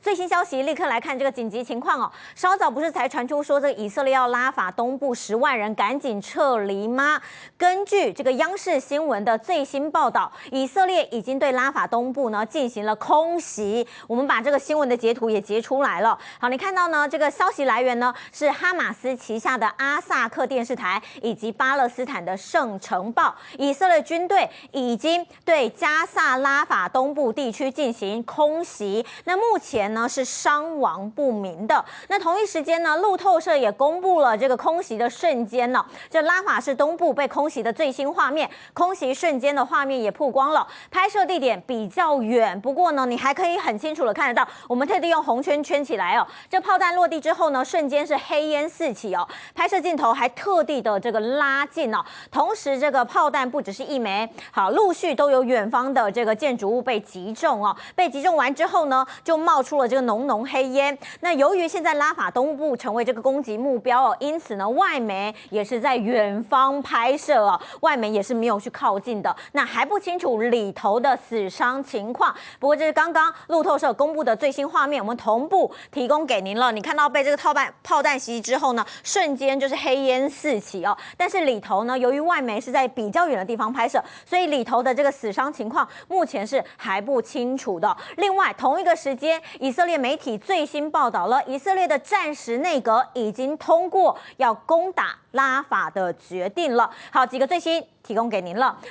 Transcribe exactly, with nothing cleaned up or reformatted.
最新消息，立刻来看这个紧急情况哦。稍早不是才传出说这个以色列要拉法东部十万人赶紧撤离吗？根据这个央视新闻的最新报道，以色列已经对拉法东部呢进行了空袭。我们把这个新闻的截图也截出来了。好，你看到呢，这个消息来源呢是哈马斯旗下的阿萨克电视台以及巴勒斯坦的圣城报。以色列军队已经对加萨拉法东部地区进行空袭。那目前呢是伤亡不明的。那同一时间呢，路透社也公布了这个空袭的瞬间呢，这拉法市东部被空袭的最新画面，空袭瞬间的画面也曝光了。拍摄地点比较远，不过呢，你还可以很清楚的看得到，我们特地用红圈圈起来哦。这炮弹落地之后呢，瞬间是黑烟四起哦。拍摄镜头还特地的这个拉近哦，同时这个炮弹不只是一枚，好，陆续都有远方的这个建筑物被击中哦。被击中完之后呢，就冒出了这个浓浓黑烟。那由于现在拉法东部成为这个攻击目标哦，因此呢，外媒也是在远方拍摄哦，外媒也是没有去靠近的。那还不清楚里头的死伤情况。不过这是刚刚路透社公布的最新画面，我们同步提供给您了。你看到被这个炮弹炮弹袭击之后呢，瞬间就是黑烟四起哦。但是里头呢，由于外媒是在比较远的地方拍摄，所以里头的这个死伤情况目前是还不清楚的。另外，同一个时间，以色列媒体最新报道了，以色列的战时内阁已经通过要攻打拉法的决定了。好，几个最新提供给您了。